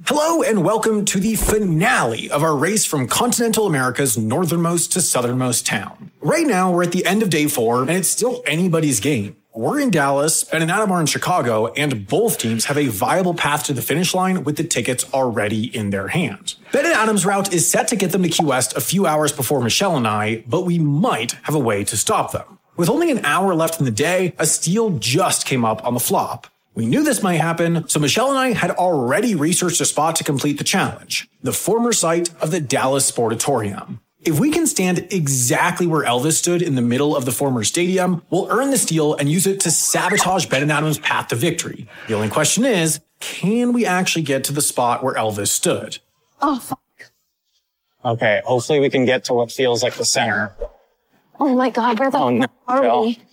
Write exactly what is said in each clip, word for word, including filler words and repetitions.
Hello and welcome to the finale of our race from continental America's northernmost to southernmost town. Right now, we're at the end of day four, and it's still anybody's game. We're in Dallas, Ben and Adam are in Chicago, and both teams have a viable path to the finish line with the tickets already in their hand. Ben and Adam's route is set to get them to Key West a few hours before Michelle and I, but we might have a way to stop them. With only an hour left in the day, a steal just came up on the flop. We knew this might happen, so Michelle and I had already researched a spot to complete the challenge, the former site of the Dallas Sportatorium. If we can stand exactly where Elvis stood in the middle of the former stadium, we'll earn the steal and use it to sabotage Ben and Adam's path to victory. The only question is, can we actually get to the spot where Elvis stood? Oh, fuck. Okay, hopefully we can get to what feels like the center. Oh my God, where the oh, no, are Jill. we?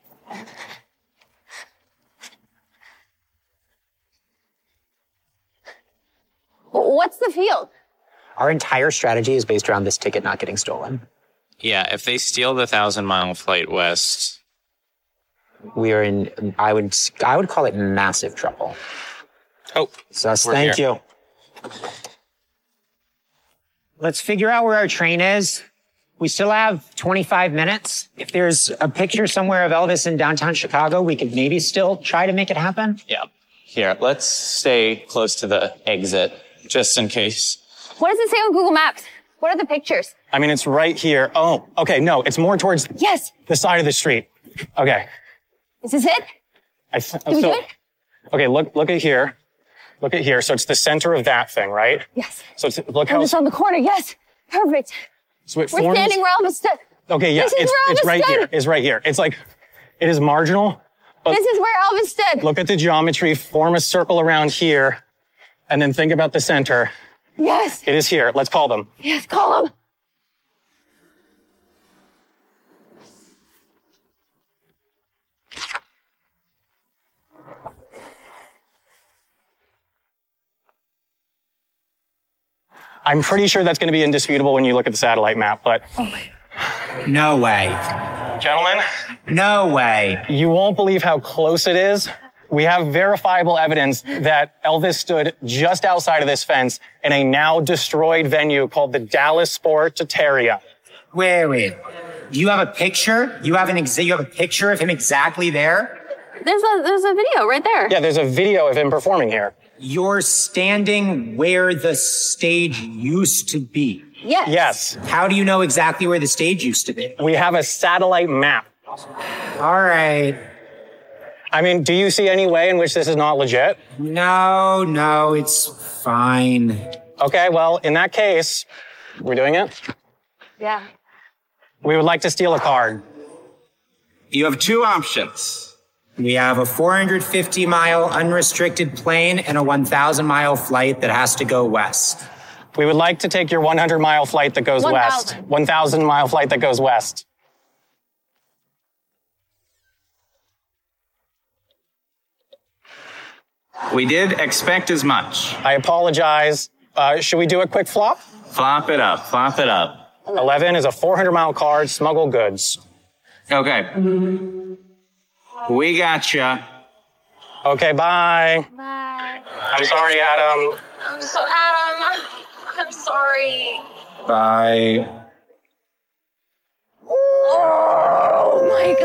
What's the field? Our entire strategy is based around this ticket not getting stolen. Yeah, if they steal the thousand mile flight west, we are in, I would, I would call it massive trouble. Oh, Sus, thank here. you. Let's figure out where our train is. We still have twenty-five minutes. If there's a picture somewhere of Elvis in downtown Chicago, we could maybe still try to make it happen. Yeah. Here, let's stay close to the exit, just in case. What does it say on Google Maps? What are the pictures? I mean, it's right here. Oh, okay, no, it's more towards Yes. the side of the street. Okay. Is this it? I th- Did we so, do it? Okay, look, look at here. Look at here. So it's the center of that thing, right? Yes. So it's, look how, Elvis on the corner. Yes. Perfect. so it We're forms. standing where Elvis stood. Okay, yeah, This is it's, where it's Elvis right stood. here. It's right here. It's like, it is marginal. But This is where Elvis stood. look at the geometry, form a circle around here, and then think about the center. Yes. It is here. Let's call them. Yes, call him. I'm pretty sure that's going to be indisputable when you look at the satellite map, but No way. gentlemen, No way. you won't believe how close it is. We have verifiable evidence that Elvis stood just outside of this fence in a now destroyed venue called the Dallas Sportatorium. Wait, wait. You have a picture? You have an ex- you have a picture of him exactly there? There's a there's a video right there. Yeah, there's a video of him performing here. You're standing where the stage used to be. Yes. Yes, How do you know exactly where the stage used to be? we have a satellite map. All right. I mean, do you see any way in which this is not legit? No, no, it's fine. Okay, well, in that case, we're doing it. Yeah. We would like to steal a card. You have two options. We have a four hundred fifty mile unrestricted plane and a one thousand mile flight that has to go west. We would like to take your one hundred mile flight that goes west. one thousand. one thousand mile flight that goes west. We did expect as much. I apologize. Uh, should we do a quick flop? Flop it up, flop it up. eleven is a four hundred mile card, smuggle goods. Okay. We gotcha. Okay, bye. Bye. I'm sorry, Adam. I'm so Adam. I'm sorry. Bye. Oh my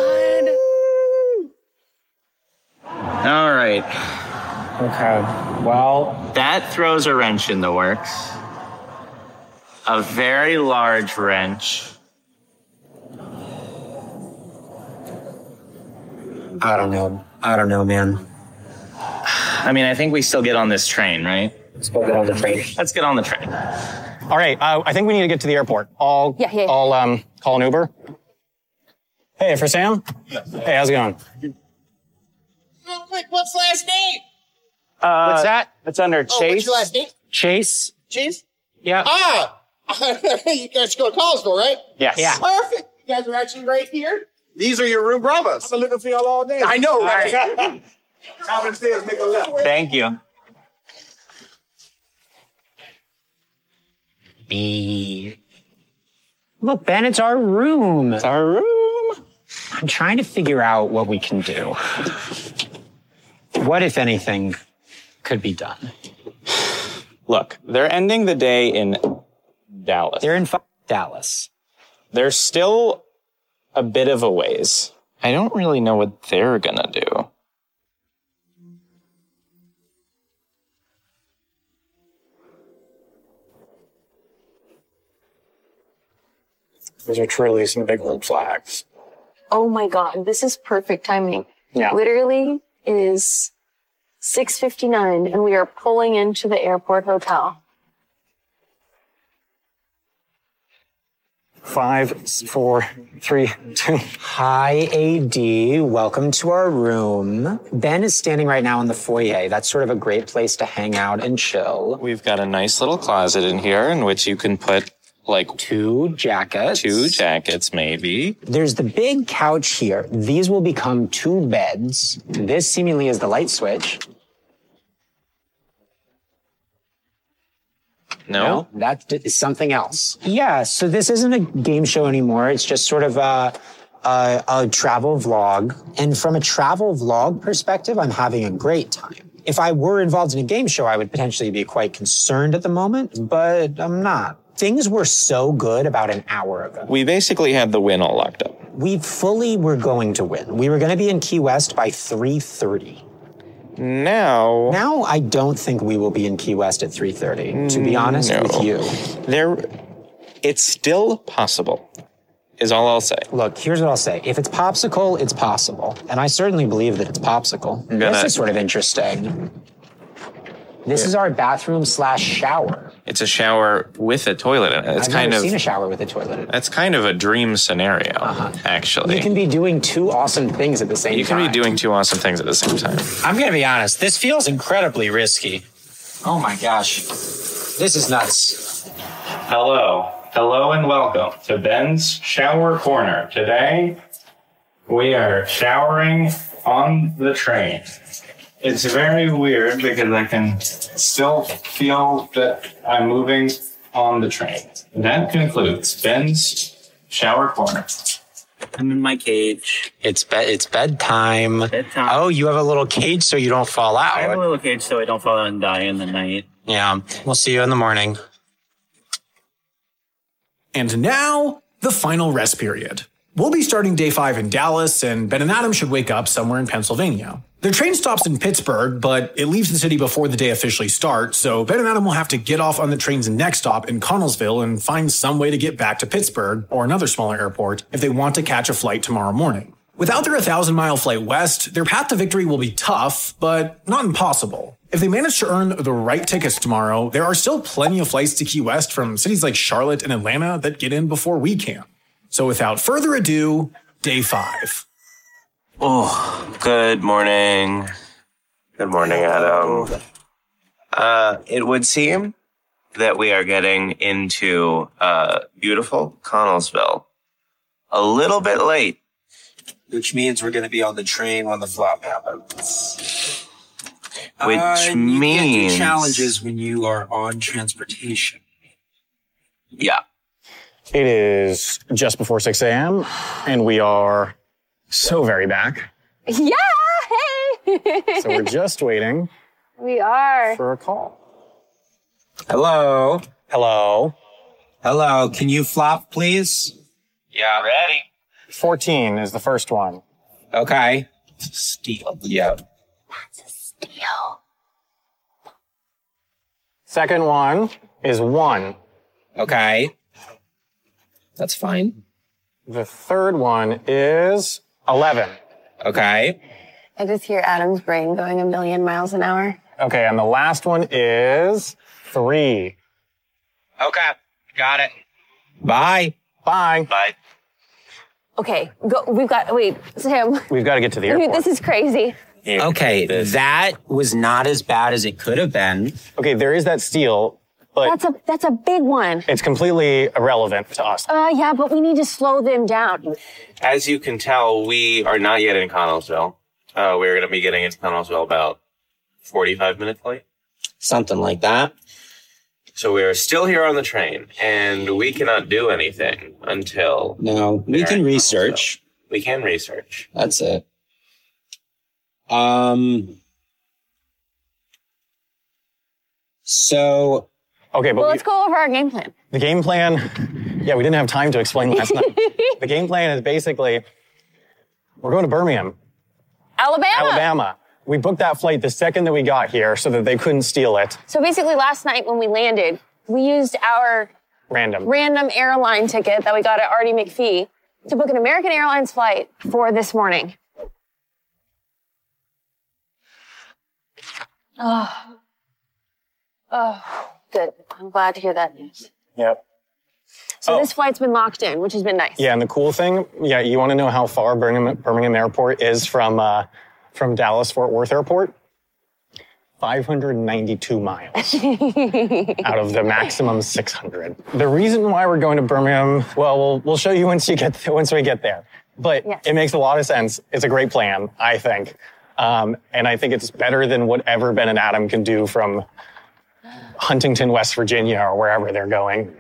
God. All right. Okay, well, That throws a wrench in the works. A very large wrench. I don't know. I don't know, man. I mean, I think we still get on this train, right? Let's go get on the train. Let's get on the train. all right, uh, I think we need to get to the airport. I'll, Yeah, yeah, yeah. I'll um, call an Uber. Hey, for Sam? Hey, how's it going? Real quick, what's last name? Uh, What's that? It's under Oh, Chase. what's your last name? Chase? Cheese? Yeah. Ah! You guys go to Collinsville, right? Yes. Yeah. Perfect. You guys are actually right here. These are your room brothers. I've been looking for y'all all day. I know, right? Top of the stairs, make a left. Thank you. B. Look, Ben, it's our room. It's our room. I'm trying to figure out what we can do. What, if anything, could be done? Look, they're ending the day in Dallas. They're in f- Dallas. They're still a bit of a ways. I don't really know what they're gonna do. Those are truly some big old flags. Oh my God, this is perfect timing. Yeah. Literally, it is six fifty-nine and we are pulling into the airport hotel. Five, four, three, two. Hi, A D. Welcome to our room. Ben is standing right now in the foyer. That's sort of a great place to hang out and chill. We've got a nice little closet in here in which you can put like Two jackets. two jackets, maybe. There's the big couch here. These will become two beds. This seemingly is the light switch. No? That is something else. Yeah, so this isn't a game show anymore. It's just sort of a, a, a travel vlog. And from a travel vlog perspective, I'm having a great time. If I were involved in a game show, I would potentially be quite concerned at the moment, but I'm not. Things were so good about an hour ago. We basically had the win all locked up. We fully were going to win. We were going to be in Key West by three thirty. Now, Now I don't think we will be in Key West at three thirty, to be honest no. with you. there, it's still possible, is all I'll say. Look, here's what I'll say. If it's popsicle, it's possible. And I certainly believe that it's popsicle. gonna- This is sort of interesting. This is our bathroom slash shower. It's a shower with a toilet in it. It's I've kind never of seen a shower with a toilet in it. that's kind of a dream scenario, actually. You can be doing two awesome things at the same You can time. be doing two awesome things at the same time. I'm going to be honest. This feels incredibly risky. Oh my gosh. This is nuts. Hello. Hello and welcome to Ben's Shower Corner. Today, we are showering on the train. It's very weird because I can still feel that I'm moving on the train. That concludes Ben's Shower Corner. I'm in my cage. It's bed. It's bedtime. Bedtime. Oh, you have a little cage so you don't fall out. I have a little cage so I don't fall out and die in the night. Yeah. We'll see you in the morning. And now, the final rest period. We'll be starting day five in Dallas, and Ben and Adam should wake up somewhere in Pennsylvania. Their train stops in Pittsburgh, but it leaves the city before the day officially starts, so Ben and Adam will have to get off on the train's next stop in Connellsville and find some way to get back to Pittsburgh, or another smaller airport, if they want to catch a flight tomorrow morning. Without their one thousand mile flight west, their path to victory will be tough, but not impossible. If they manage to earn the right tickets tomorrow, there are still plenty of flights to Key West from cities like Charlotte and Atlanta that get in before we can. So without further ado, day five. Oh, good morning. Good morning, Adam. Uh, it would seem that we are getting into uh, beautiful Connellsville a little bit late. Which means we're going to be on the train when the flop happens. Which uh, you means... get to challenges when you are on transportation. Yeah. It is just before six a.m. and we are so very back. Yeah, hey! So we're just waiting We are. for a call. Hello. Hello. Hello. Can you flop, please? Yeah, ready. fourteen is the first one. Okay. Steal. Yeah. Steal. Second one is one. Okay. That's fine. The third one is eleven. Okay. I just hear Adam's brain going a million miles an hour. Okay, and the last one is three. Okay. Got it. Bye. Bye. Bye. Okay, go. We've got. Wait, Sam. We've got to get to the airport. This is crazy. Okay. This- That was not as bad as it could have been. Okay, there is that steal, but That's a that's a big one. it's completely irrelevant to us. Uh, yeah, but we need to slow them down. As you can tell, we are not yet in Connellsville. Uh, we're going to be getting into Connellsville about forty-five minutes late. Something like that. So we are still here on the train, and we cannot do anything until No, we can research. we can research. That's it. Um. So, Okay, but Well, we- let's go over our game plan. the game plan, yeah, we didn't have time to explain last night. The game plan is basically, we're going to Birmingham, Alabama. Alabama. We booked that flight the second that we got here so that they couldn't steal it. So basically last night when we landed, we used our Random. random airline ticket that we got at Artie McPhee to book an American Airlines flight for this morning. Oh. Oh, good. I'm glad to hear that news. Yep. So Oh. this flight's been locked in, which has been nice. Yeah, and the cool thing, yeah, you want to know how far Birmingham, Birmingham Airport is from uh, from Dallas Fort Worth Airport? five hundred ninety-two miles out of the maximum six hundred. The reason why we're going to Birmingham, well, we'll, we'll show you once you get once we get there. But Yes. it makes a lot of sense. It's a great plan, I think, um, and I think it's better than whatever Ben and Adam can do from Huntington, West Virginia, or wherever they're going.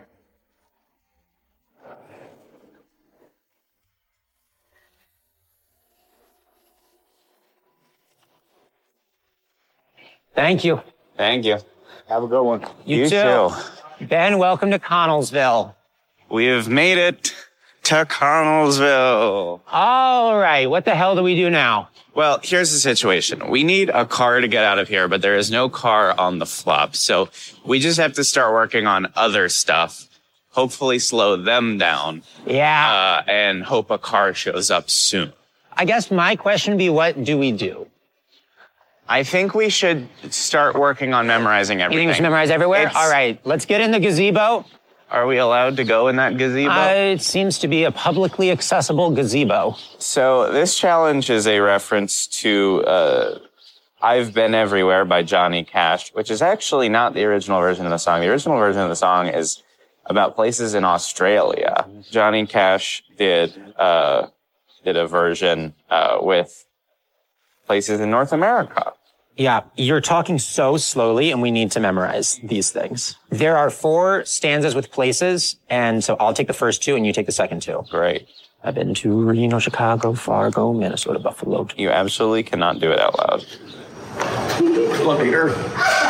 thank you. Thank you. Have a good one. You, You too. too. Ben, welcome to Connellsville. We have made it to Connellsville. All right, what the hell do we do now? Well, here's the situation. We need a car to get out of here, but there is no car on the flop. So we just have to start working on other stuff, hopefully slow them down, Yeah, uh, and hope a car shows up soon. I guess my question would be, what do we do? I think we should start working on memorizing You everything. think we should memorize everywhere? It's- All right, let's get in the gazebo. Are we allowed to go in that gazebo? Uh, it seems to be a publicly accessible gazebo. So this challenge is a reference to uh, I've Been Everywhere by Johnny Cash, which is actually not the original version of the song. The original version of the song is about places in Australia. Johnny Cash did uh, did a version uh, with places in North America. Yeah, you're talking so slowly, and we need to memorize these things. There are four stanzas with places, and so I'll take the first two, and you take the second two. Great. I've been to Reno, Chicago, Fargo, Minnesota, Buffalo. You absolutely cannot do it out loud. Later.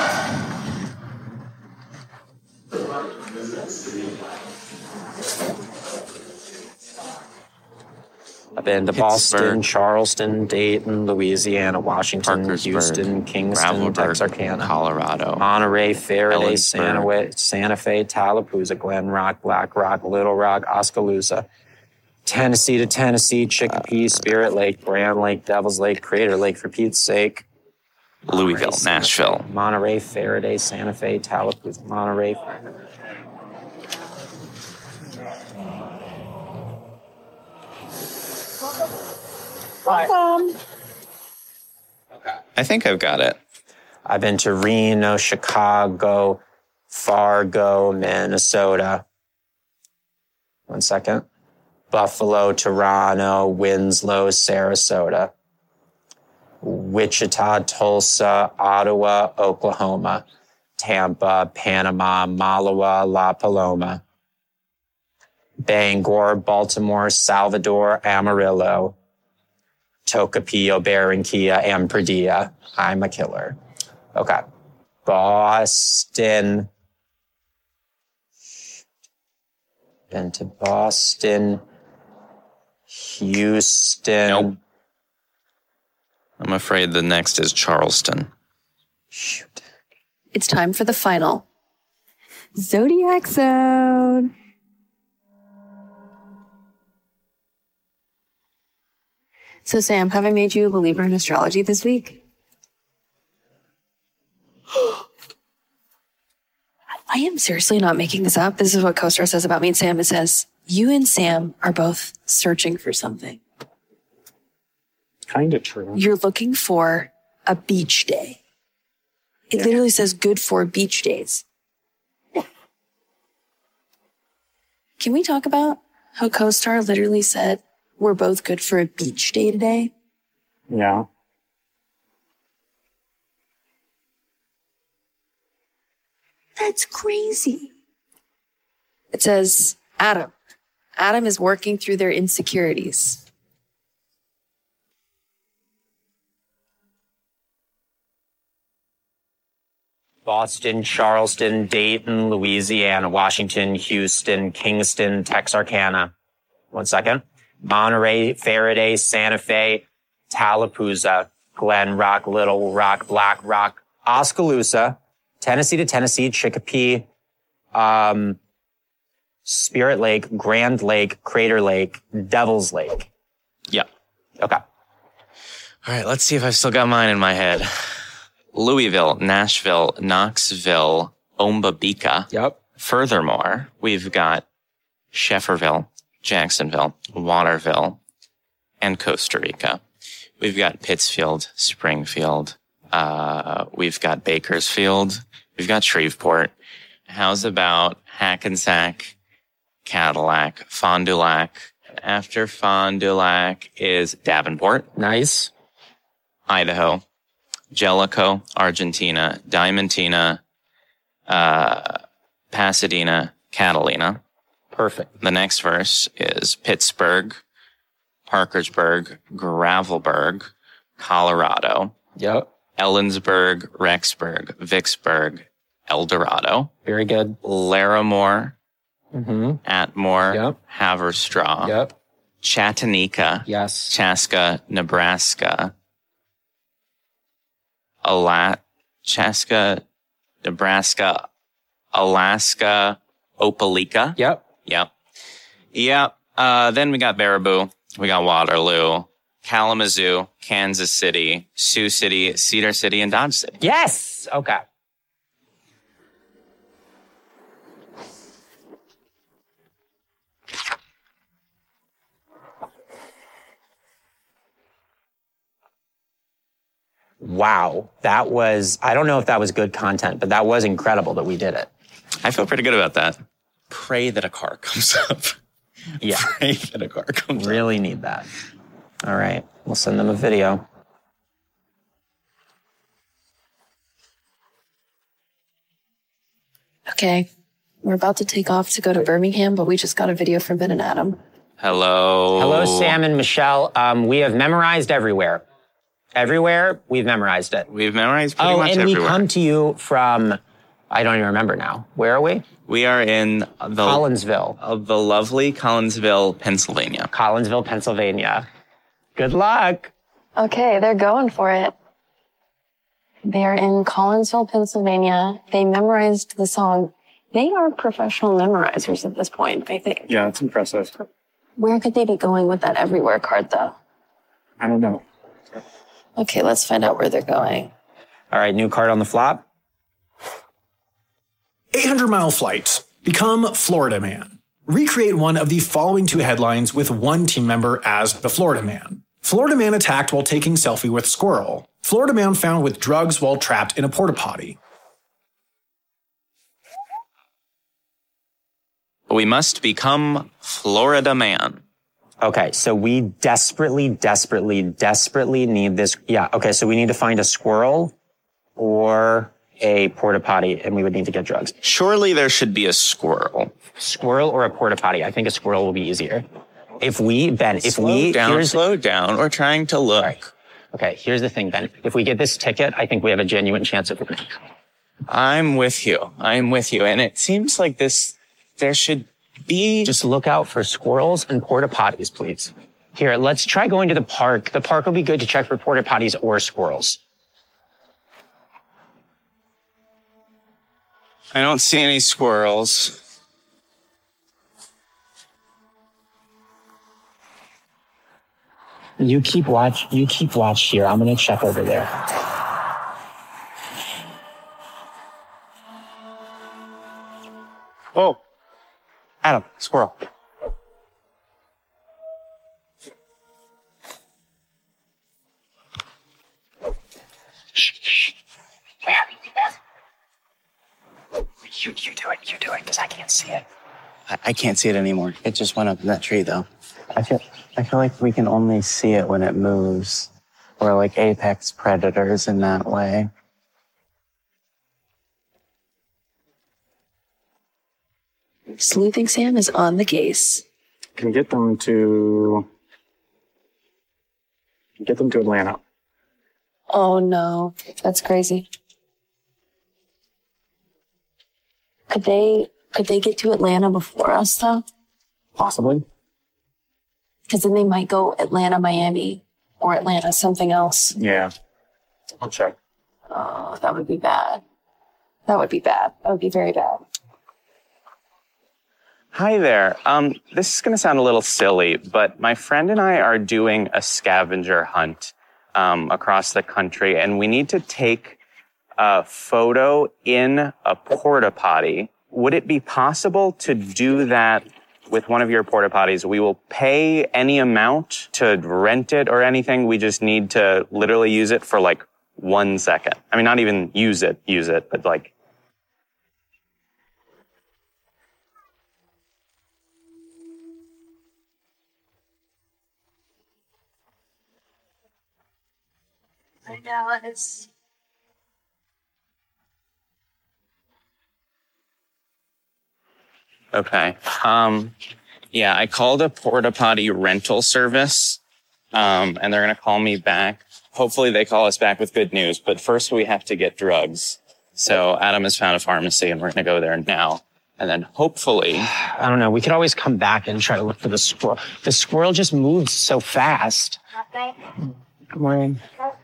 I've been to Boston, Pittsburgh. Charleston, Dayton, Louisiana, Washington, Parkersburg, Houston, Kingston, Gravelburg, Texarkana, Colorado. Monterey, Faraday, Ellensburg. Santa, Fe, Santa Fe, Tallapooza, Glen Rock, Black Rock, Little Rock, Oskaloosa, Tennessee to Tennessee, Chicopee, Spirit Lake, Grand Lake, Devil's Lake, Crater Lake, for Pete's sake, Louisville, Nashville. Monterey, Faraday, Santa Fe, Tallapooza, Monterey. I think I've got it. I've been to Reno, Chicago, Fargo, Minnesota. One second. Buffalo, Toronto, Winslow, Sarasota. Wichita, Tulsa, Ottawa, Oklahoma. Tampa, Panama, Malawa, La Paloma. Bangor, Baltimore, Salvador, Amarillo. Tocopillo, Barranquilla, and Perdilla. I'm a killer. Okay. Boston. Been to Boston. Houston. Nope. I'm afraid the next is Charleston. Shoot. It's time for the final Zodiac Zone. So, Sam, have I made you a believer in astrology this week? I am seriously not making this up. This is what CoStar says about me and Sam. It says, you and Sam are both searching for something. Kind of true. You're looking for a beach day. It literally says good for beach days. Can we talk about how CoStar literally said we're both good for a beach day today? Yeah. That's crazy. It says, Adam. Adam is working through their insecurities. Boston, Charleston, Dayton, Louisiana, Washington, Houston, Kingston, Texarkana. One second. Monterey, Faraday, Santa Fe, Tallapoosa, Glen Rock, Little Rock, Black Rock, Oskaloosa, Tennessee to Tennessee, Chicopee, um, Spirit Lake, Grand Lake, Crater Lake, Devil's Lake. Yep. Okay. All right, let's see if I've still got mine in my head. Louisville, Nashville, Knoxville, Ombabika. Yep. Furthermore, we've got Shefferville, Jacksonville, Waterville, and Costa Rica. We've got Pittsfield, Springfield. Uh, we've got Bakersfield. We've got Shreveport. How's about Hackensack, Cadillac, Fond du Lac? After Fond du Lac is Davenport. Nice. Idaho, Jellicoe, Argentina, Diamantina, uh, Pasadena, Catalina. Perfect. The next verse is Pittsburgh, Parkersburg, Gravelburg, Colorado. Yep. Ellensburg, Rexburg, Vicksburg, El Dorado. Very good. Larimore, Mm-hmm. Atmore, Yep. Haverstraw. Yep. Chattanooga, Yes. Chaska, Nebraska. Ala- Chaska, Nebraska, Alaska, Opelika. Yep. Yep. Yep. Uh, then we got Baraboo. We got Waterloo, Kalamazoo, Kansas City, Sioux City, Cedar City, and Dodge City. Yes. Okay. Wow. That was, I don't know if that was good content, but that was incredible that we did it. I feel pretty good about that. Pray that a car comes up. Yeah. Pray that a car comes up. Really need that. All right. We'll send them a video. Okay. We're about to take off to go to Birmingham, but we just got a video from Ben and Adam. Hello. Hello, Sam and Michelle. Um, we have memorized everywhere. Everywhere, we've memorized it. We've memorized pretty oh, much and everywhere. we come to you from, I don't even remember now. Where are we? We are in the Collinsville. Of the lovely Collinsville, Pennsylvania. Collinsville, Pennsylvania. Good luck. Okay, they're going for it. They're in Collinsville, Pennsylvania. They memorized the song. They are professional memorizers at this point, I think. Yeah, it's impressive. Where could they be going with that everywhere card, though? I don't know. Okay, let's find out where they're going. All right, new card on the flop. eight hundred mile flight. Become Florida Man. Recreate one of the following two headlines with one team member as the Florida Man. Florida Man attacked while taking selfie with squirrel. Florida Man found with drugs while trapped in a porta potty. We must become Florida Man. Okay, so we desperately, desperately, desperately need this. Yeah, okay, so we need to find a squirrel or a porta potty, and we would need to get drugs. Surely there should be a squirrel. Squirrel or a porta potty. I think a squirrel will be easier. If we, Ben, if slow we... down, here's, slow down. We're trying to look. Right. Okay, here's the thing, Ben. If we get this ticket, I think we have a genuine chance of winning. I'm with you. I'm with you. And it seems like this, there should be... Just look out for squirrels and porta potties, please. Here, let's try going to the park. The park will be good to check for porta potties or squirrels. I don't see any squirrels. You keep watch. You keep watch here. I'm gonna check over there. Oh, Adam, squirrel. Shh, shh. Where? Where? You, you do it. You do it, because I can't see it. I, I can't see it anymore. It just went up in that tree, though. I feel, I feel like we can only see it when it moves. We're like apex predators in that way. Sleuthing Sam is on the case. Can get them to get them to Atlanta. Oh no, that's crazy. Could they could they get to Atlanta before us though? Possibly. Because then they might go Atlanta, Miami, or Atlanta, something else. Yeah. I'll check. Oh, that would be bad. That would be bad. That would be very bad. Hi there. Um, this is going to sound a little silly, but my friend and I are doing a scavenger hunt um, across the country, and we need to take a photo in a porta potty. Would it be possible to do that with one of your porta potties? We will pay any amount to rent it or anything. We just need to literally use it for like one second. I mean, not even use it, use it, but like. Hi, Dallas. Okay. Um, yeah, I called a porta potty rental service, um, and they're going to call me back. Hopefully they call us back with good news, but first we have to get drugs. So Adam has found a pharmacy and we're going to go there now. And then hopefully... I don't know. We could always come back and try to look for the squirrel. The squirrel just moves so fast. Good morning.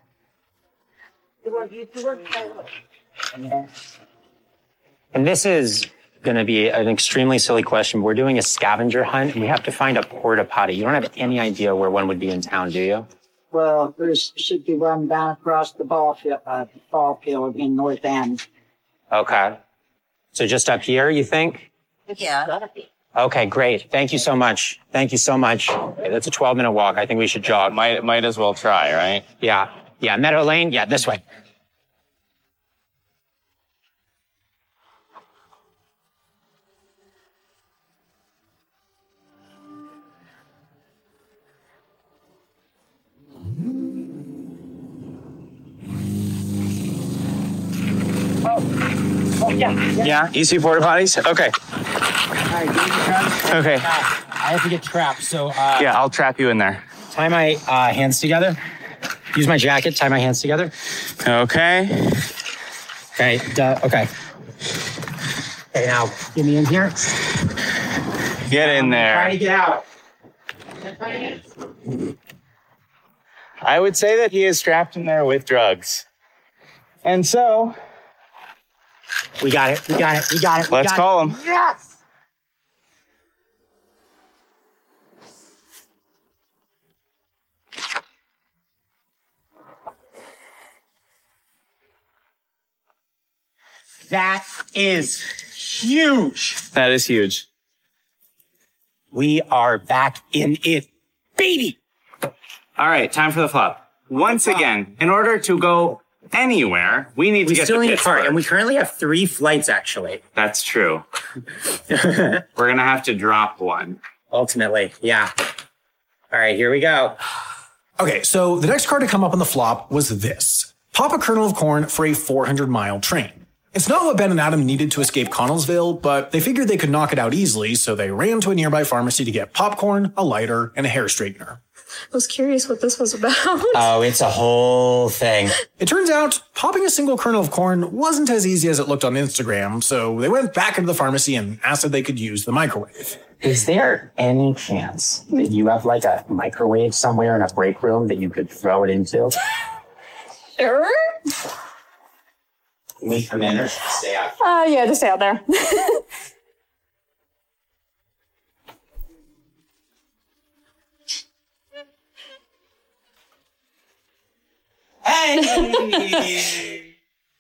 And this is going to be an extremely silly question. We're doing a scavenger hunt and we have to find a porta potty. You don't have any idea where one would be in town, do you? Well, there should be one down across the ball field, uh, ball field in North End. Okay. So just up here, you think? Yeah. Okay, great. Thank you so much. Thank you so much. Okay, that's a twelve minute walk. I think we should jog. Might, might as well try, right? Yeah. Yeah. Meadow Lane. Yeah, this way. Oh, yeah. Yeah. Yeah? You see porta potties? Okay. All right, get your traps. Okay. I have to get trapped, so... Uh, yeah, I'll trap you in there. Tie my uh, hands together. Use my jacket, tie my hands together. Okay. Okay, duh, okay. Okay, now, get me in here. Get in there. Try to get out. I would say that he is strapped in there with drugs. And so... We got it, we got it, we got it. Let's got call it. him. Yes! That is huge. That is huge. We are back in it, baby. All right, time for the flop. Once again, in order to go anywhere, we need We to get still to need a car, Pittsburgh. and we currently have three flights, actually. That's true. We're going to have to drop one. Ultimately, yeah. All right, here we go. Okay, so the next card to come up on the flop was this. Pop a kernel of corn for a four hundred mile train. It's not what Ben and Adam needed to escape Connellsville, but they figured they could knock it out easily, so they ran to a nearby pharmacy to get popcorn, a lighter, and a hair straightener. I was curious what this was about. Oh, it's a whole thing. It turns out, popping a single kernel of corn wasn't as easy as it looked on Instagram, so they went back into the pharmacy and asked if they could use the microwave. Is there any chance that you have like a microwave somewhere in a break room that you could throw it into? Sure. Can we come in or should we stay out? Uh, yeah, just stay out there. Hey!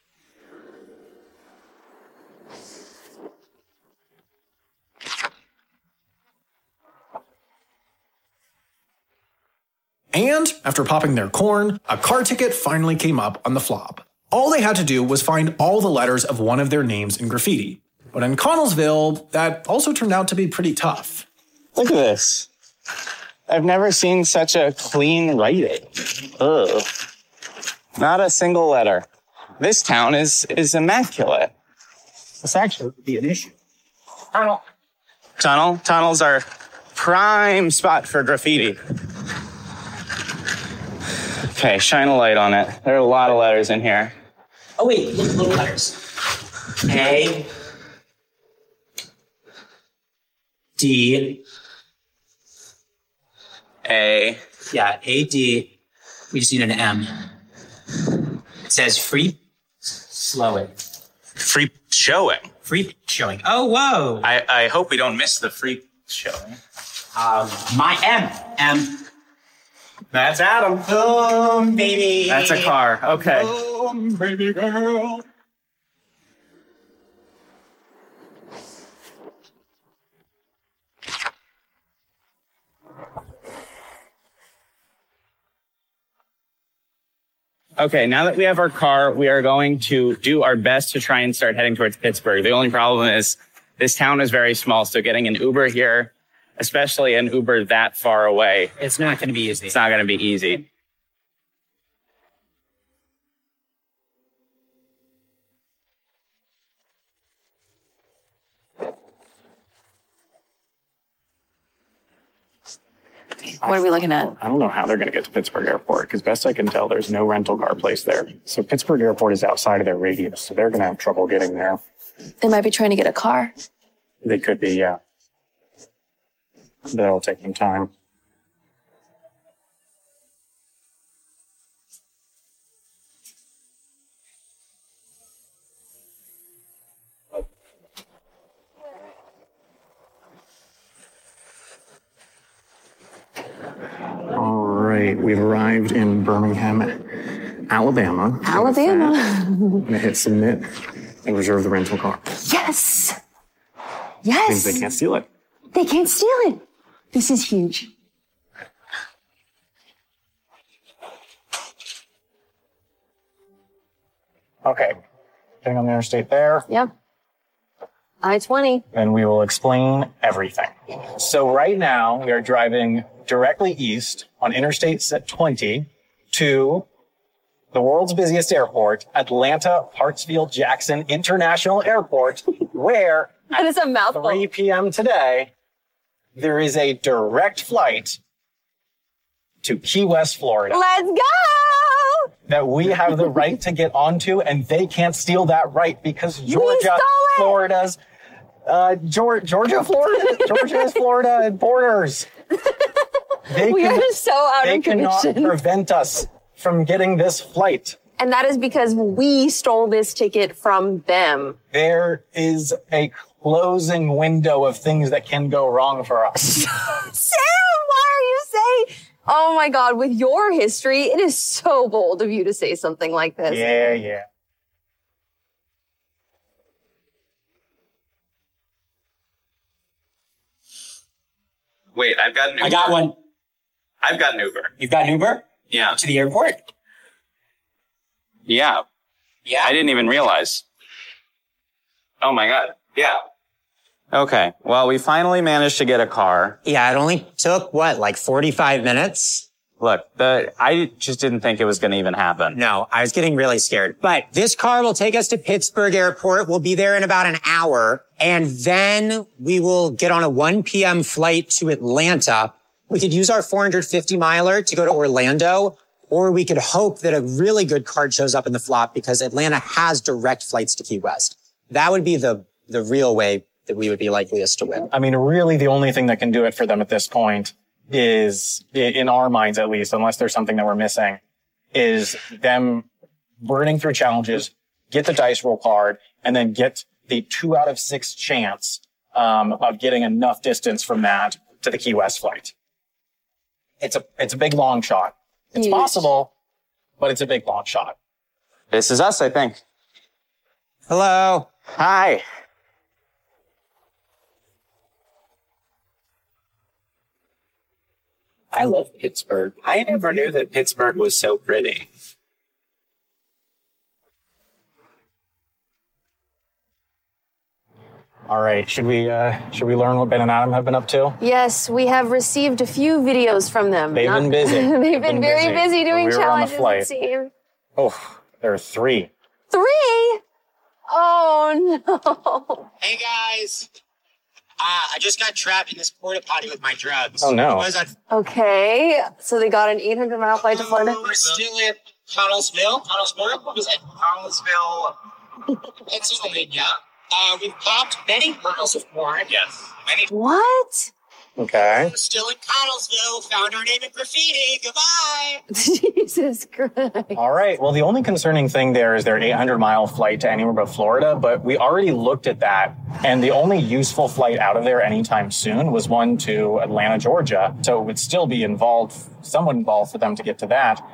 And after popping their corn, a car ticket finally came up on the flop. All they had to do was find all the letters of one of their names in graffiti. But in Connellsville, that also turned out to be pretty tough. Look at this. I've never seen such a clean writing. Ugh. Not a single letter. This town is, is immaculate. This actually would be an issue. Tunnel. Tunnel? Tunnels are prime spot for graffiti. Okay, shine a light on it. There are a lot of letters in here. Oh, wait, look, little letters. A, D. A. Yeah, A, D. We just need an M. It says free. Slow it. Free showing. Free showing. Oh, whoa. I, I hope we don't miss the free showing. Um, my M. M. That's Adam. Boom, baby. That's a car. Okay. Boom, baby girl. Okay, now that we have our car, we are going to do our best to try and start heading towards Pittsburgh. The only problem is this town is very small, so getting an Uber here, especially an Uber that far away, It's not going to be easy. it's not going to be easy. What are we looking at? I don't know how they're going to get to Pittsburgh Airport because best I can tell, there's no rental car place there. So Pittsburgh Airport is outside of their radius, so they're going to have trouble getting there. They might be trying to get a car. They could be, yeah. That'll take some time. All right, we've arrived in Birmingham, Alabama. Alabama. I'm gonna hit submit and reserve the rental car. Yes. Means Yes. they can't steal it. They can't steal it. This is huge. Okay, getting on the interstate there, Yep. I twenty. and we will explain everything. So right now we are driving directly east on Interstate twenty to the world's busiest airport, Atlanta Hartsfield Jackson International Airport, where That is a mouthful. three p.m. today, there is a direct flight to Key West, Florida, Let's go! that we have the right to get onto, and they can't steal that right because Georgia, stole it! Florida's, uh, Georgia, Georgia, Florida, Georgia's Florida borders. They We can- are so out They of cannot condition. prevent us from getting this flight. And that is because we stole this ticket from them. There is a closing window of things that can go wrong for us. Sam, why are you saying? Oh my God, with your history, it is so bold of you to say something like this. Yeah, yeah. Wait, I've got an Uber. I got one. I've got an Uber. You've got an Uber? Yeah. To the airport? Yeah, Yeah. I didn't even realize. Oh my God. Yeah. Okay, well, we finally managed to get a car. Yeah, it only took, what, like forty-five minutes? Look, the I just didn't think it was going to even happen. No, I was getting really scared. But this car will take us to Pittsburgh Airport. We'll be there in about an hour. And then we will get on a one p.m. flight to Atlanta. We could use our four hundred fifty miler to go to Orlando, or we could hope that a really good card shows up in the flop because Atlanta has direct flights to Key West. That would be the, the real way that we would be likeliest to win. I mean, really the only thing that can do it for them at this point is, i- in our minds at least, unless there's something that we're missing, is them burning through challenges, get the dice roll card, and then get the two out of six chance um, of getting enough distance from that to the Key West flight. It's a it's a big long shot. It's Huge. possible, but it's a big long shot. This is us, I think. Hello. Hi. I love Pittsburgh. I never knew that Pittsburgh was so pretty. All right, should we uh, should we learn what Ben and Adam have been up to? Yes, we have received a few videos from them. They've been busy. They've, They've been, been very busy. busy, doing We were on the challenges, flight. it seems. Oh, there are three. Three? Oh no. Hey guys. Uh, I just got trapped in this porta potty with my drugs. Oh, no. Was that Okay, so they got an eight hundred mile flight to Florida. We're still in Connellsville. Connellsville? What was it? Connellsville, Pennsylvania. Uh, we've popped many bottles of corn. Yes. Many. What? Okay. Still in Connellsville. Found our name in graffiti. Goodbye. Jesus Christ. All right. Well, the only concerning thing there is their eight hundred mile flight to anywhere but Florida, but we already looked at that, and the only useful flight out of there anytime soon was one to Atlanta, Georgia. So it would still be involved, somewhat involved for them to get to that.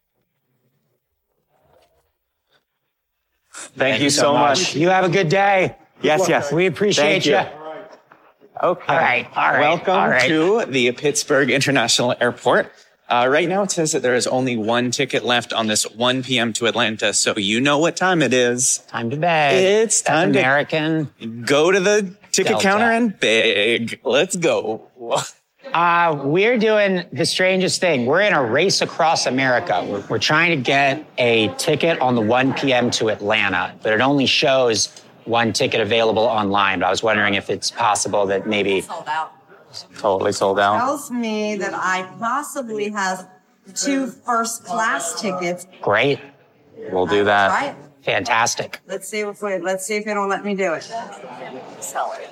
Thank, Thank you, you so so much. much. You have a good day. Yes, yes. We appreciate Thank you. you. Okay. All right, all right, Welcome all right. to the Pittsburgh International Airport. Uh, right now it says that there is only one ticket left on this one p.m. to Atlanta, so you know what time it is. Time to bed. It's That's time American. to go to the ticket Delta. counter and beg. Let's go. Uh, we're doing the strangest thing. We're in a race across America. We're, we're trying to get a ticket on the one p.m. to Atlanta, but it only shows one ticket available online. But I was wondering if it's possible that maybe Sold out. totally sold out. Tells me that I possibly have two first class tickets. Great. We'll do that. Right. Fantastic. Let's see if we, let's see if it'll let me do it. Sell it.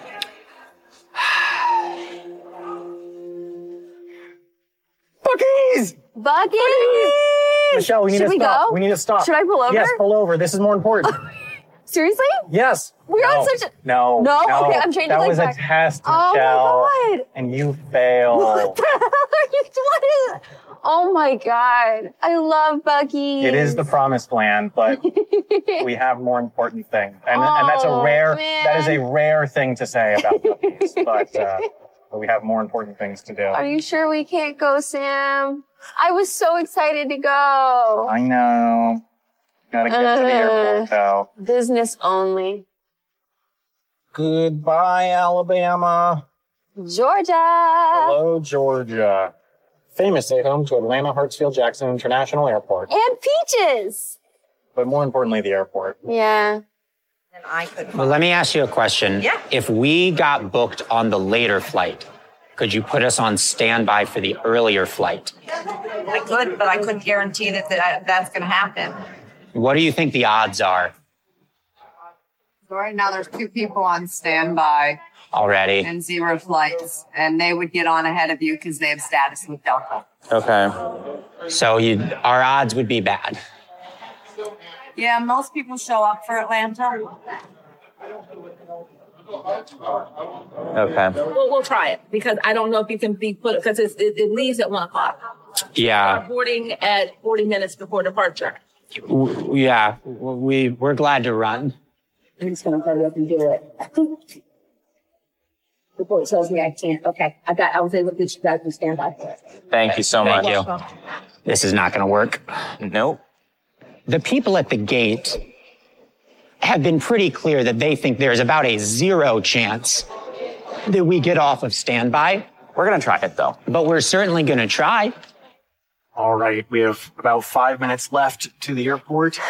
Buc-ee's! Buc-ee's! Michelle, we need Should to we stop. go? We need to stop. Should I pull over? Yes, pull over. This is more important. Seriously? Yes. We're no. on such a... No. No? Okay, I'm changing That my was back. a test, Oh Michelle. my God. And you failed. What the hell are you doing? Oh my God. I love Buc-ee's. It is the promised land, but we have more important things. And, and that's a Oh, rare, man. that is a rare thing to say about Buc-ee's, but, uh, but we have more important things to do. Are you sure we can't go, Sam? I was so excited to go. I know. Gotta get to the airport, though. Business only. Goodbye, Alabama. Georgia. Hello, Georgia. Famously home to Atlanta Hartsfield Jackson International Airport. And peaches. But more importantly, the airport. Yeah. And I could. Well, let me ask you a question. Yeah. If we got booked on the later flight, could you put us on standby for the earlier flight? I could, but I couldn't guarantee that, that that's going to happen. What do you think the odds are So right now there's two people on standby already? and zero flights, and they would get on ahead of you because they have status with Delta. Okay. So you, our odds would be bad. Yeah, most people show up for Atlanta. Okay. We'll, we'll try it because I don't know if you can be put because it, it leaves at one o'clock. Yeah. Boarding at forty minutes before departure. W- Yeah. W- We, we're glad to run. I'm just gonna hurry up and do it. The board tells me I can't. Okay, I got. I was able to get you guys to stand by. Thank you so much. Thank you. This is not going to work. Nope. The people at the gate have been pretty clear that they think there's about a zero chance that we get off of standby. We're going to try it, though. But we're certainly going to try. All right, we have about five minutes left to the airport.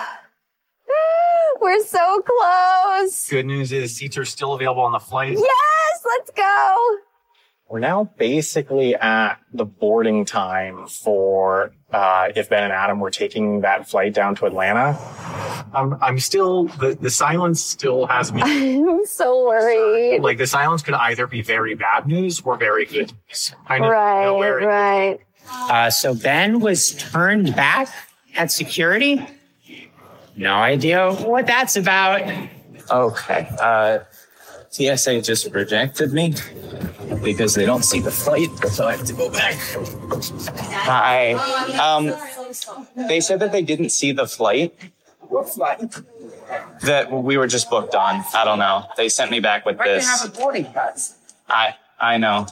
We're so close. Good news is seats are still available on the flight. Yes, let's go. We're now basically at the boarding time for uh, if Ben and Adam were taking that flight down to Atlanta. I'm, I'm still, the, the silence still has me. I'm so worried. Like, the silence could either be very bad news or very good news. I know, Right, know where it- right. Uh, so Ben was turned back at security. No idea what that's about. Okay. Uh, T S A just rejected me because they don't see the flight, so I have to go back. Hi. Um, they said that they didn't see the flight. What flight? That we were just booked on. I don't know. They sent me back with Why do you this. have a boarding pass? I I know.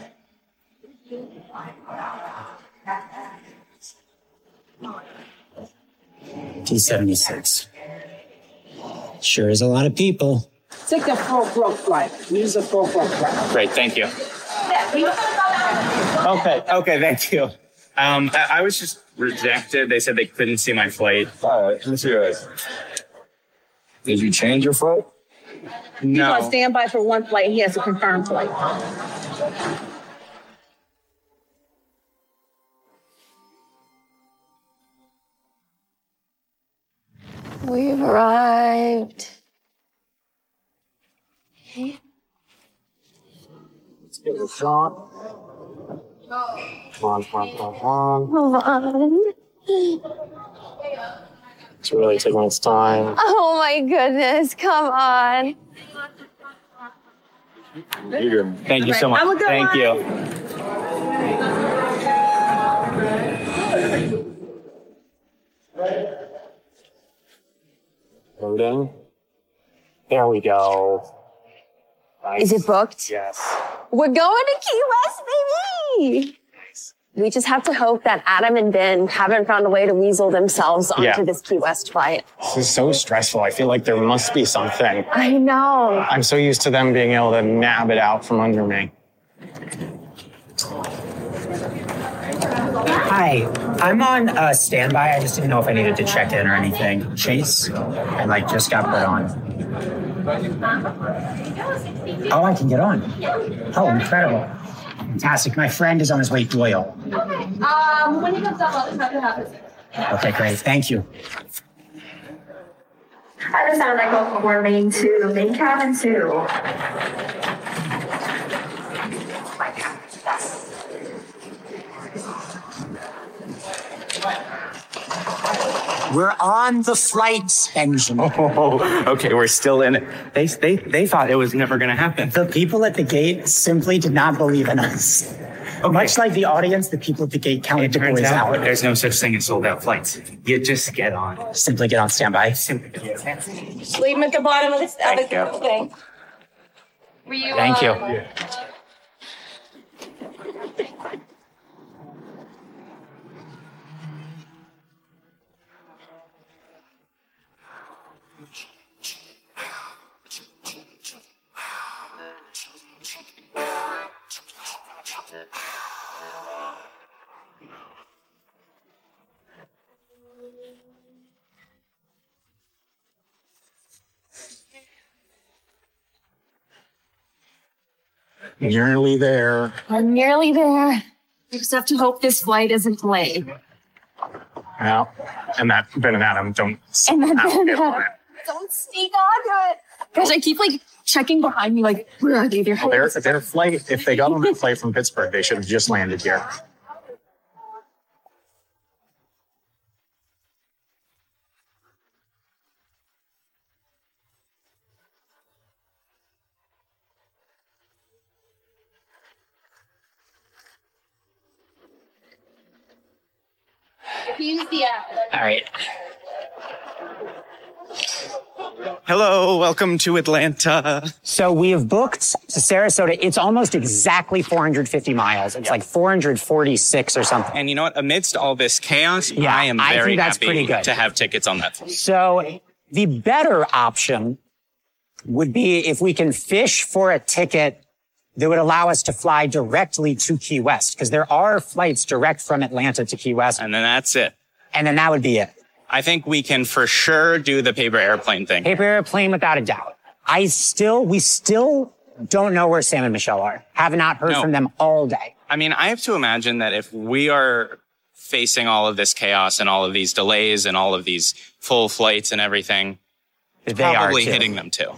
T seventy-six. Sure is a lot of people. Take the four o'clock flight. Use the four o'clock flight. Great, thank you. Okay, okay, thank you. Um, I, I was just rejected. They said they couldn't see my flight. All right, let me see your Did you change your flight? He's on No. standby for one flight. He has a confirmed flight. We've arrived. Okay. Let's give it a shot. Come on, come on, come on, come on. Come on. It's really taking its time. Oh my goodness, come on. Thank you so much. Have a good Thank one. you. Loading. There we go. Nice. Is it booked? Yes. We're going to Key West, baby! We just have to hope that Adam and Ben haven't found a way to weasel themselves onto Yeah. this Key West flight. This is so stressful. I feel like there must be something. I know. I'm so used to them being able to nab it out from under me. Hi, I'm on uh, standby. I just didn't know if I needed to check in or anything. Chase, I like just got put on. Oh, I can get on. Oh, incredible. Fantastic. My friend is on his way to Doyle. Um, when he comes up, I'll just have to have his. Okay, great. Thank you. I just sound like welcome more main two, main cabin two. We're on the flight, Benjamin. Oh, okay, we're still in it. They, they, they thought it was never going to happen. The people at the gate simply did not believe in us. Okay. Much like the audience, the people at the gate counted the boys out. There's no such thing as sold out flights. You just get on. Simply get on standby. Simply get on standby. Leave him at the bottom of the, of Thank the you. thing. Were you, Thank uh, you. Nearly there. We're nearly there. We just have to hope this flight isn't delayed. Yeah. And that Ben and Adam don't. And then somehow get on it. don't sneak onto it. Guys, I keep like checking behind me, like, where are they? They're Well, their, their flight, if they got on that flight from Pittsburgh, they should have just landed here. Use the app. All right. Hello, welcome to Atlanta. So we have booked to Sarasota. It's almost exactly four hundred fifty miles. It's like four hundred forty-six or something. And you know what? Amidst all this chaos, Yeah, I am I very think that's happy pretty good. to have tickets on that flight. So the better option would be if we can fish for a ticket that would allow us to fly directly to Key West, because there are flights direct from Atlanta to Key West. And then that's it. And then that would be it. I think we can for sure do the paper airplane thing. Paper airplane without a doubt. I still, we still don't know where Sam and Michelle are. Have not heard No. from them all day. I mean, I have to imagine that if we are facing all of this chaos and all of these delays and all of these full flights and everything, it's They are probably too. hitting them too.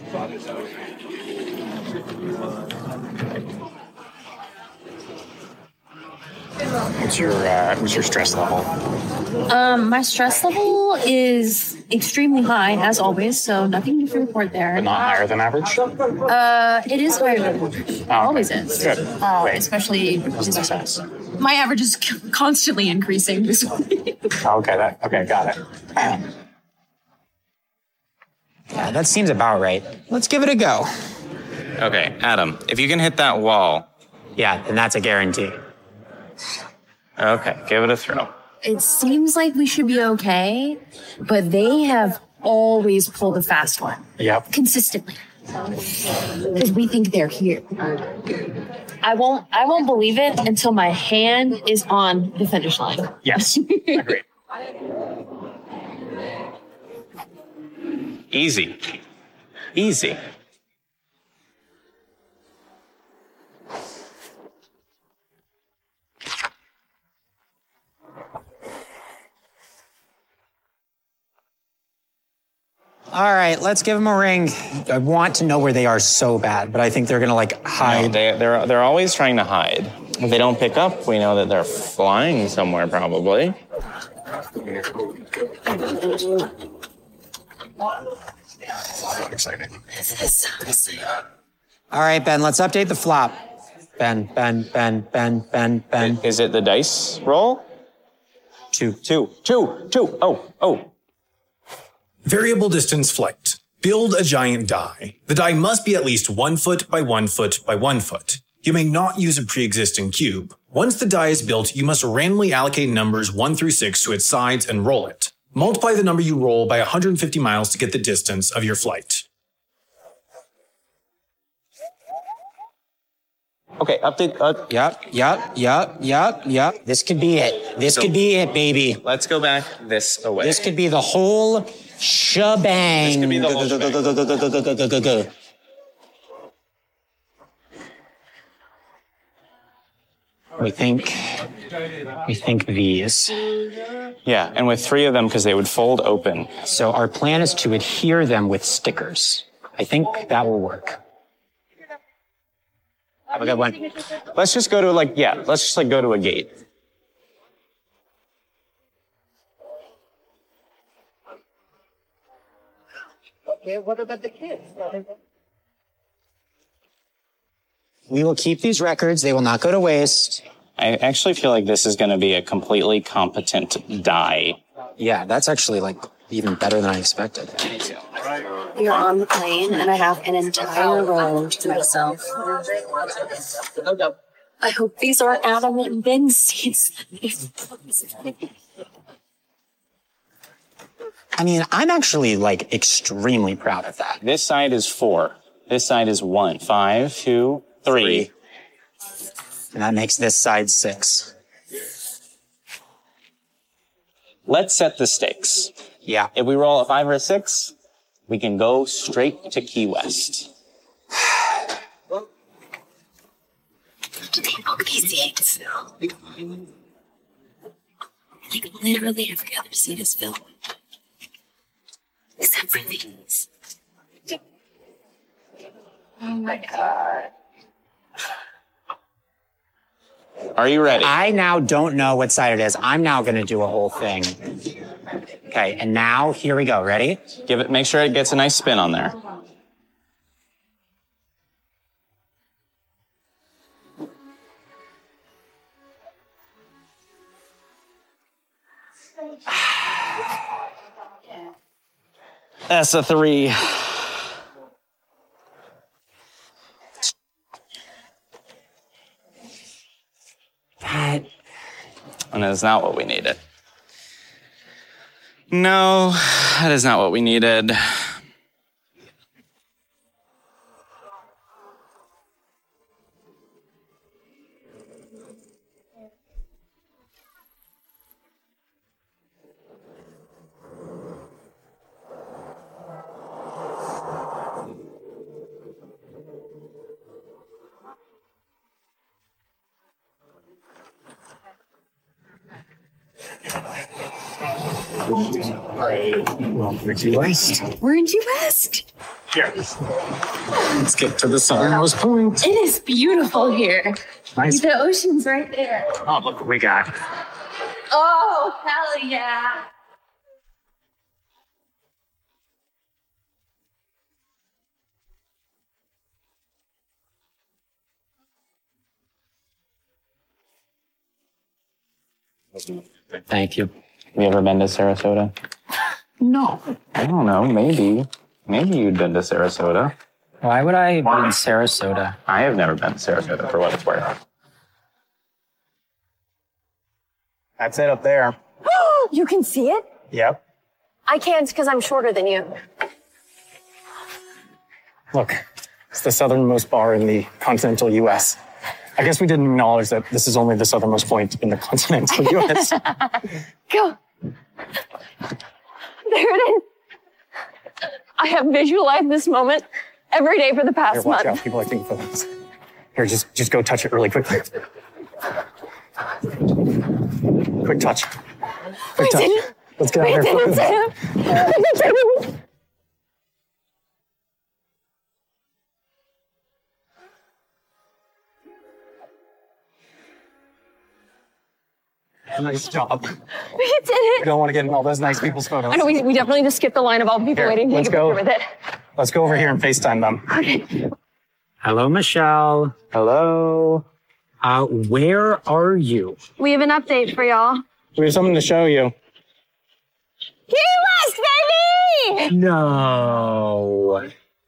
What's your uh, what's your stress level? Um, my stress level is extremely high, as always, so nothing to report there. But not higher than average? Uh, it is higher than average. It always is. Good. Uh, especially just my average is c- constantly increasing this week. Oh, okay, that okay, got it. Yeah, that seems about right. Let's give it a go. Okay, Adam, if you can hit that wall. Yeah, then that's a guarantee. Okay, give it a throw. It seems like we should be okay, but they have always pulled a fast one. Yep. Consistently. Because we think they're here. I won't I won't believe it until my hand is on the finish line. Yes. Agreed. Easy. Easy. All right, let's give them a ring. I want to know where they are so bad, but I think they're gonna like hide. No, they, they're they're always trying to hide. If they don't pick up, we know that they're flying somewhere, probably. Exciting. This is so exciting. All right, Ben, let's update the flop. Ben, Ben, Ben, Ben, Ben, Ben. Is it the dice roll? Two. Two. Two. Two. Oh, oh. Variable distance flight. Build a giant die. The die must be at least one foot by one foot by one foot. You may not use a pre-existing cube. Once the die is built, you must randomly allocate numbers one through six to its sides and roll it. Multiply the number you roll by one hundred fifty miles to get the distance of your flight. Okay, update. Uh, yep, yep, yep, yep, yep. This could be it. This so could be it, baby. Let's go back this away. This could be the whole shebang. This could be the whole shebang. We think, we think these. Yeah, and with three of them, because they would fold open. So our plan is to adhere them with stickers. I think that will work. Have a good one. Let's just go to like, yeah, let's just like go to a gate. Okay, what about the kids? We will keep these records. They will not go to waste. I actually feel like this is going to be a completely competent die. Yeah, that's actually like even better than I expected. You're on the plane, and I have an entire row to myself. I hope these aren't Adam and Ben's seats. I mean, I'm actually like extremely proud of that. This side is four. This side is one. Five, two, three. And that makes this side six. Let's set the stakes. Yeah. If we roll a five or a six, we can go straight to Key West. These seats. Like, literally every other seat is filled. Except for these. Oh my God. Are you ready? I now don't know what side it is. I'm now going to do a whole thing. Okay, and now here we go. Ready? Give it. Make sure it gets a nice spin on there. That's a three. That. And that is not what we needed. No, that is not what we needed. We're in Key West. We're in Key West. Here. Let's get to the southernmost point. It is beautiful here. Nice. The ocean's right there. Oh, look what we got. Oh, hell yeah. Thank you. Have you ever been to Sarasota? No. I don't know. Maybe. Maybe you'd been to Sarasota. Why would I be in Sarasota? I have never been to Sarasota, for what it's worth. That's it up there. You can see it? Yep. I can't because I'm shorter than you. Look, it's the southernmost bar in the continental U S. I guess we didn't acknowledge that this is only the southernmost point in the continental U S. Go. There it is. I have visualized this moment every day for the past Here, watch month. out. People are taking photos. Here, just just go touch it really quickly. Quick touch. Quick touch. Let's get out of here. Nice job. We did it. We don't want to get in all those nice people's photos. I know, we, we definitely just skipped the line of all the people Here, waiting to let's take a go. picture with it. Let's go over here and FaceTime them. Okay. Hello, Michelle. Hello. Uh, where are you? We have an update for y'all. We have something to show you. Key West, baby! No.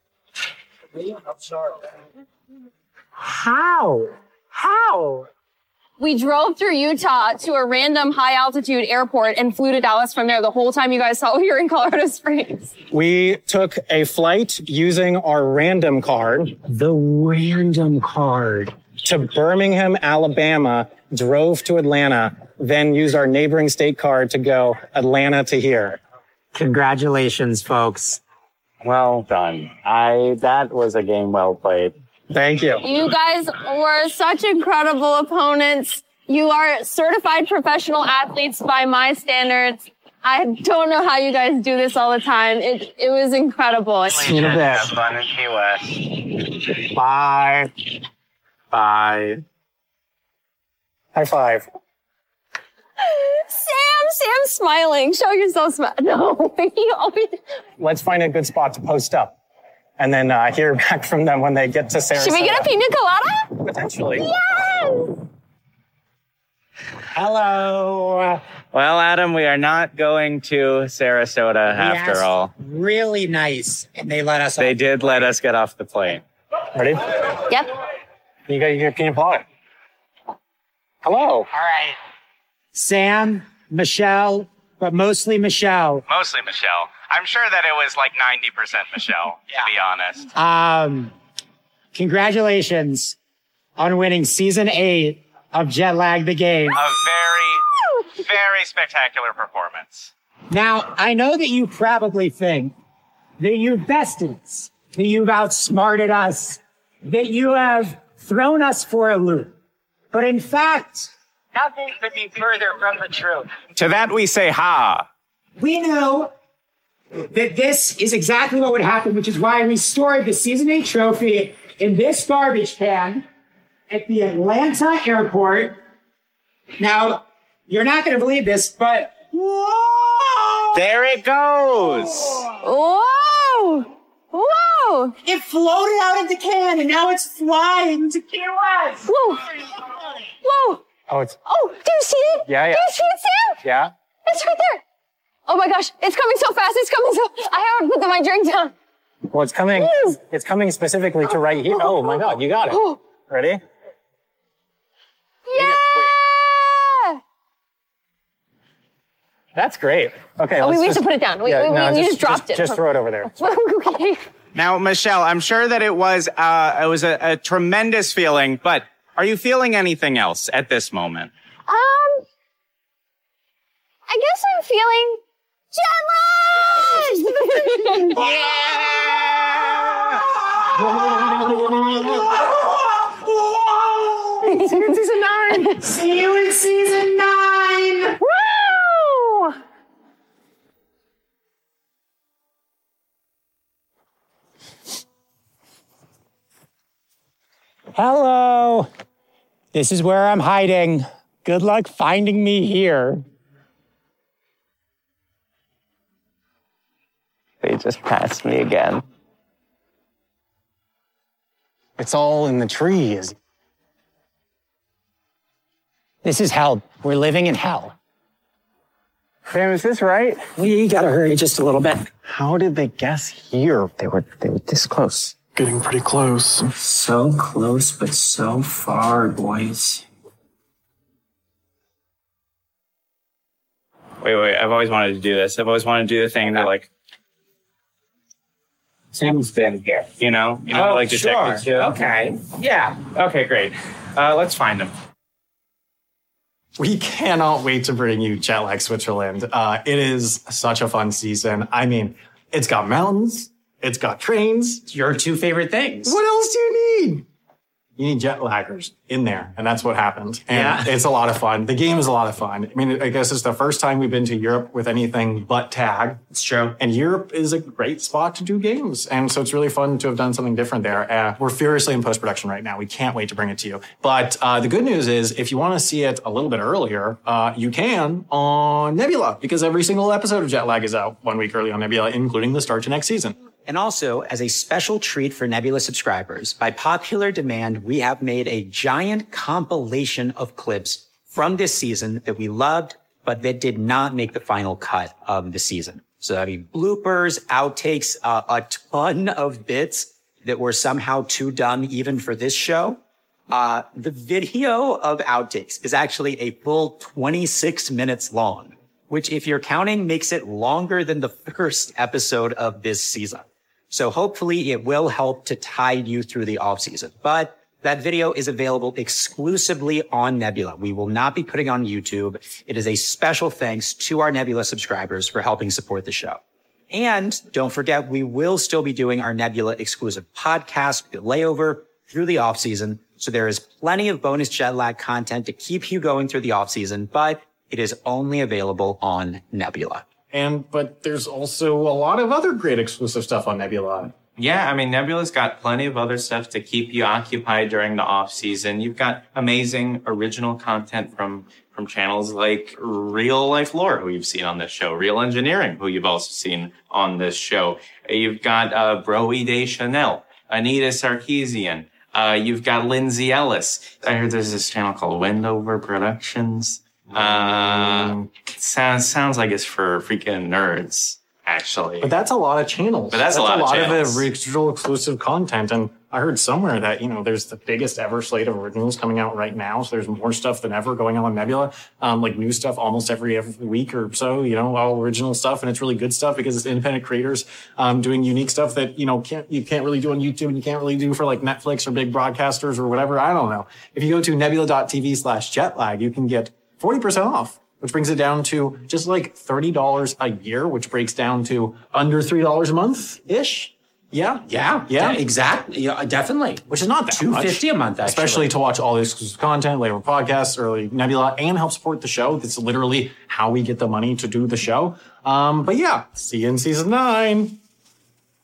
How? How? We drove through Utah to a random high altitude airport and flew to Dallas from there the whole time you guys thought we were in Colorado Springs. We took a flight using our random card. The random card. To Birmingham, Alabama, drove to Atlanta, then used our neighboring state card to go Atlanta to here. Congratulations, folks. Well done. I that was a game well played. Thank you. You guys were such incredible opponents. You are certified professional athletes by my standards. I don't know how you guys do this all the time. It it was incredible. See you in a bit. Have fun in Key West. Bye. Bye. High five. Sam, Sam's smiling. Show yourself smile. No, he always... Let's find a good spot to post up and then uh, hear back from them when they get to Sarasota. Should we get a pina colada? Potentially. Yes! Hello. Well, Adam, we are not going to Sarasota We after asked all. Really nice, and they let us. They off. did let us get off the plane. Ready? Yep. You got your pina colada. Hello. All right. Sam, Michelle, but mostly Michelle. Mostly Michelle. I'm sure that it was like ninety percent Michelle, to be honest. Um, congratulations on winning season eight of Jet Lag the Game. A very, very spectacular performance. Now, I know that you probably think that you've bested us, that you've outsmarted us, that you have thrown us for a loop. But in fact, nothing could be further from the truth. To that we say ha. We knew that this is exactly what would happen, which is why we stored the season eight trophy in this garbage can at the Atlanta airport. Now, you're not going to believe this, but whoa! There it goes. Whoa! Whoa! It floated out of the can, and now it's flying to Key West. Whoa! Whoa! Oh, it's. Oh, do you see it? Yeah, yeah. Do you see it, Sam? Yeah. It's right there. Oh my gosh, it's coming so fast. It's coming so. I haven't put my drink down. Well, it's coming. Yes. It's coming specifically to right here. Oh my God, you got it. Ready? Yeah! That's great. Okay. Oh, we let's we have just, to put it down. We, yeah, we, no, we just, just dropped just, it. Just throw it over there. Okay. Now, Michelle, I'm sure that it was uh, it was a, a tremendous feeling, but are you feeling anything else at this moment? Um, I guess I'm feeling jet lag. See you in season nine. See you in season nine. Woo! Hello. This is where I'm hiding. Good luck finding me here. They just passed me again. It's all in the trees. This is hell. We're living in hell. Sam, is this right? We gotta hurry just a little bit. How did they guess here? They were they were this close. Getting pretty close. So close, but so far, boys. Wait, wait. I've always wanted to do this. I've always wanted to do the thing that like Sam's been here. You know, you know, Oh, like sure. detectives do. Okay. Yeah. Okay, great. Uh, let's find him. We cannot wait to bring you Jet Lag Switzerland. Uh, it is such a fun season. I mean, it's got mountains, it's got trains. It's your two favorite things. What else do you need? you need jet laggers in there. And that's what happened. And Yeah. it's a lot of fun. The game is a lot of fun. I mean, I guess it's the first time we've been to Europe with anything but tag. It's true. And Europe is a great spot to do games. And so it's really fun to have done something different there. Uh, we're furiously in post-production right now. We can't wait to bring it to you. But uh, the good news is if you want to see it a little bit earlier, uh, you can on Nebula, because every single episode of Jet Lag is out one week early on Nebula, including the start to next season. And also, as a special treat for Nebula subscribers, by popular demand, we have made a giant compilation of clips from this season that we loved, but that did not make the final cut of the season. So, I mean, bloopers, outtakes, uh, a ton of bits that were somehow too dumb even for this show. Uh, the video of outtakes is actually a full twenty-six minutes long, which, if you're counting, makes it longer than the first episode of this season. So hopefully it will help to tide you through the off season. But that video is available exclusively on Nebula. We will not be putting it on YouTube. It is a special thanks to our Nebula subscribers for helping support the show. And don't forget, we will still be doing our Nebula exclusive podcast, Layover, through the off season. So there is plenty of bonus jet lag content to keep you going through the off season, but it is only available on Nebula. And, but there's also a lot of other great exclusive stuff on Nebula. Yeah, I mean, Nebula's got plenty of other stuff to keep you occupied during the off season. You've got amazing original content from from channels like Real Life Lore, who you've seen on this show, Real Engineering, who you've also seen on this show. You've got uh, Broe de Chanel, Anita Sarkeesian. Uh, you've got Lindsay Ellis. I heard there's this channel called Wendover Productions. Um, sounds sounds like it's for freaking nerds, actually. But that's a lot of channels. But that's, that's a lot, a lot of, of channels. original exclusive content. And I heard somewhere that, you know, there's the biggest ever slate of originals coming out right now. So there's more stuff than ever going on in Nebula. Um, like new stuff almost every, every week or so, you know, all original stuff. And it's really good stuff because it's independent creators, um, doing unique stuff that, you know, can't, you can't really do on YouTube and you can't really do for like Netflix or big broadcasters or whatever. I don't know. If you go to nebula.tv slash jetlag, you can get forty percent off, which brings it down to just like thirty dollars a year, which breaks down to under three dollars a month-ish. Yeah. Yeah. Yeah. De- exactly. Yeah, definitely. Which is not that two hundred fifty much. a month, actually. Especially to watch all the exclusive content, later podcasts, early Nebula, and help support the show. That's literally how we get the money to do the show. Um, but yeah, see you in season nine.